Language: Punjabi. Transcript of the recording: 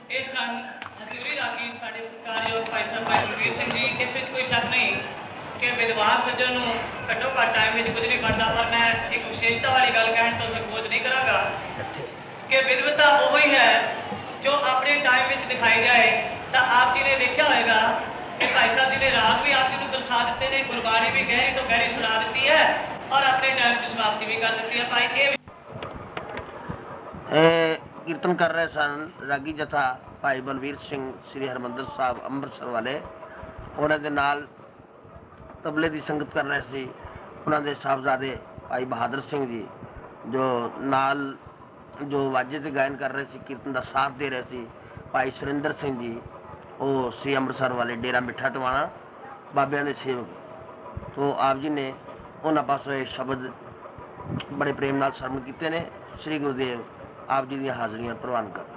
ਇਹ ਸਨ ਹਜ਼ੂਰੀ ਰਾਗੀ ਸਾਡੇ ਸਤਿਕਾਰਯੋਗ ਭਾਈ ਸਾਹਿਬ ਭਾਈ ਬਲਵੀਰ ਸਿੰਘ ਜੀ। ਇਸ ਵਿੱਚ ਕੋਈ ਸ਼ੱਕ ਨਹੀਂ ਕਿ ਵਿਦਵਾਨ ਸੱਜਣ ਨੂੰ ਘੱਟੋ ਘੱਟ ਟਾਈਮ ਵਿੱਚ ਕੁਝ ਨਹੀਂ ਬਣਦਾ, ਪਰ ਮੈਂ ਇੱਕ ਵਿਸ਼ੇਸ਼ਤਾ ਵਾਲੀ ਗੱਲ ਕਹਿਣ ਤੋਂ ਸੰਕੋਚ ਨਹੀਂ ਕਰਾਂਗਾ ਕਿ ਵਿਦਵਤਾ ਉਹ ਹੀ ਹੈ ਜੋ ਆਪਣੇ ਟਾਈਮ ਵਿੱਚ ਦਿਖਾਈ ਜਾਏ। ਤਾਂ ਆਪ ਜੀ ਨੇ ਦੇਖਿਆ ਹੋਏਗਾ ਕਿ ਭਾਈ ਸਾਹਿਬ ਜੀ ਨੇ ਰਾਗ ਵੀ ਆਪ ਜੀ ਨੂੰ ਦਰਸਾ ਦਿੱਤੇ ਨੇ, ਗੁਰਬਾਣੀ ਵੀ ਗਹਿਰੀ ਤੋਂ ਗਹਿਰੀ ਸੁਣਾ ਦਿੱਤੀ ਹੈ ਔਰ ਆਪਣੇ ਟਾਈਮ 'ਚ ਸਮਾਪਤੀ ਵੀ ਕਰ ਦਿੱਤੀ ਹੈ। ਭਾਈ ਇਹ ਕੀਰਤਨ ਕਰ ਰਹੇ ਸਨ ਰਾਗੀ ਜਥਾ ਭਾਈ ਬਲਵੀਰ ਸਿੰਘ ਸ੍ਰੀ ਹਰਿਮੰਦਰ ਸਾਹਿਬ ਅੰਮ੍ਰਿਤਸਰ ਵਾਲੇ। ਉਹਨਾਂ ਦੇ ਨਾਲ ਤਬਲੇ ਦੀ ਸੰਗਤ ਕਰ ਰਹੇ ਸੀ ਉਹਨਾਂ ਦੇ ਸਾਹਿਬਜ਼ਾਦੇ ਭਾਈ ਬਹਾਦਰ ਸਿੰਘ ਜੀ, ਜੋ ਨਾਲ ਜੋ ਵਾਜੇ ਤੇ ਗਾਇਨ ਕਰ ਰਹੇ ਸੀ, ਕੀਰਤਨ ਦਾ ਸਾਥ ਦੇ ਰਹੇ ਸੀ ਭਾਈ ਸੁਰਿੰਦਰ ਸਿੰਘ ਜੀ, ਉਹ ਸੀ ਅੰਮ੍ਰਿਤਸਰ ਵਾਲੇ ਡੇਰਾ ਮਿੱਠਾ ਟਵਾਣਾ ਬਾਬਿਆਂ ਦੇ ਸੇਵਕ। ਸੋ ਆਪ ਜੀ ਨੇ ਉਹਨਾਂ ਪਾਸੋਂ ਇਹ ਸ਼ਬਦ ਬੜੇ ਪ੍ਰੇਮ ਨਾਲ ਸਰਵਣ ਕੀਤੇ ਨੇ। ਸ੍ਰੀ ਗੁਰੂਦੇਵ ਆਪ ਜੀ ਦੀਆਂ ਹਾਜ਼ਰੀਆਂ ਪ੍ਰਵਾਨ ਕਰ।